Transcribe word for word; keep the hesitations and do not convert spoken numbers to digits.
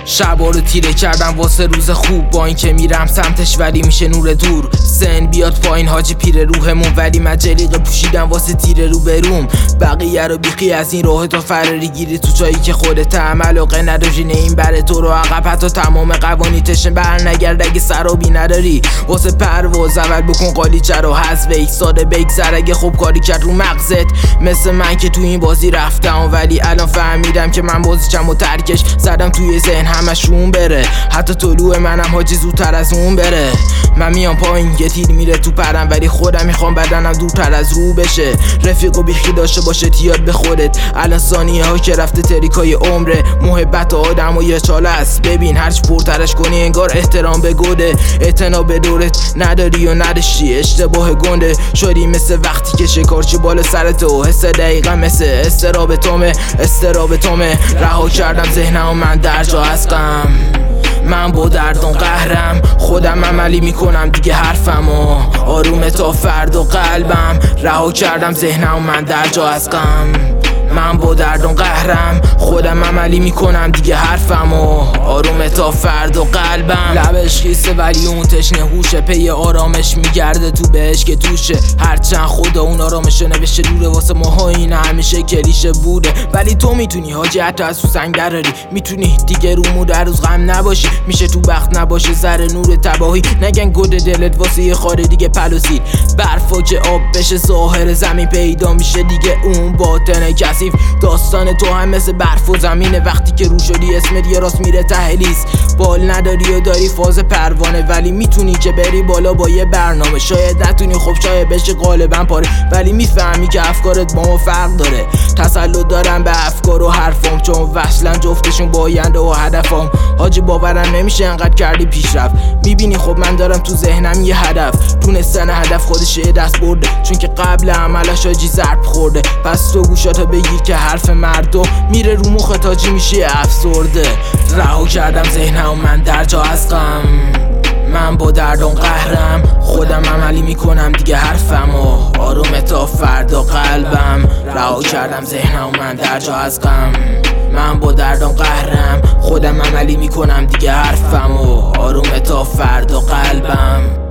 شبا رو تیره کردم واسه روز خوب، با اینکه میرم سمتش ولی میشه نور دور. سن بیاد پایین حاجی پیر روحمون، ولی من جلیقه پوشیدم واسه تیر رو بروم. بقیه رو بیخی از این راه تا فراری گیری تو جایی که خودت هم علاقه نداری، نه این بره تو رو عقب حتی تمام قوانیتش بر نگرد اگه سرابی نداری. واسه پرواز اول بکن قالیچه رو حذف یک ساده بگذر اگه خوب کاری کرد رو مغزت. مثل من که تو این بازی رفتم ولی الان فهمیدم که من بازیچم و ترکش زدم توی ذهن همشون بره، حتی طلوع منم حاجی زودتر از اون بره. من میام پایین یه تیر میره تو پرم، ولی خودم میخوام بدنم دورتر از رو بشه. رفیق و بیخی داشته باشه تیاد به خودت، الان ثانیه ها که رفته تریکای عمره. محبت آدم و یه چاله است، ببین هرچی پرترش کنی انگار احترام به گوده. اعتنا به دورت نداری و نداشتی اشتباه گنده شدی، مثل وقتی که شکارچی بالا سر تو. حس دقیقا مثل استراب تومه استراب تومه رها کردم ذهنم و من در جا هستم. من با دردان قهرم، خودم عملی میکنم دیگه حرفمو. آرومه تا فردا قلبم، رها کردم ذهنم و من در جا هستم. من با دردان قهرم، خودم عملی میکنم دیگه حرفمو. آرومه تا فردا قلبم، لبش خیسه ولی اون تشنه هوشه. پی آرامش میگرده تو بهش که توشه، هرچند خدا اون آرامشه نوشته دوره. واسه ماها این همیشه کلیشه بوده، ولی تو میتونی حاجی حتی از تو سنگ دراری. میتونی دیگه رومو در روز غم نباشی، میشه تو بخت نباشه ذره نور تباهی. نگن گود دلت واسه یه خاره دیگه پلوسید، برفا که آب بشه ظاهر زمین پیدا میشه دیگه اون باطن کثیف. داستان تو هم مثل برف و زمینه، وقتی که رو شدی اسمت یه راست میره ته لیز. بال نداری و داری فاز پروانه، ولی میتونی که بری بالا با یه برنامه. شاید نتونی خب شاید بشه غالبا پاره، ولی میفهمی که افکارت با ما فرق داره. تسلط دارم به افکار و حرفام، چون وصلن جفتشون با آینده و هدفام. حاجی باورم نمیشه انقدر کردی پیشرفت. میبینی خب من دارم تو ذهنم یه هدف، تونستن هدف خودش یه دست برده، چون که قبل عملش حاجی ضرب خورده. پس تو گوشاتو بگیر که حرف مردم میره رو مخت حاجی میشه افسرده. رها کردم ذهنم و من در جا هستم. من با دردان قهرم، خودم عملی میکنم دیگه حرفمو. آرومه تا فردا قلبم، رها کردم ذهنم و من در جا هستم. من با دردان قهرم، خودم عملی میکنم دیگه حرفمو. آرومه تا فردا قلبم.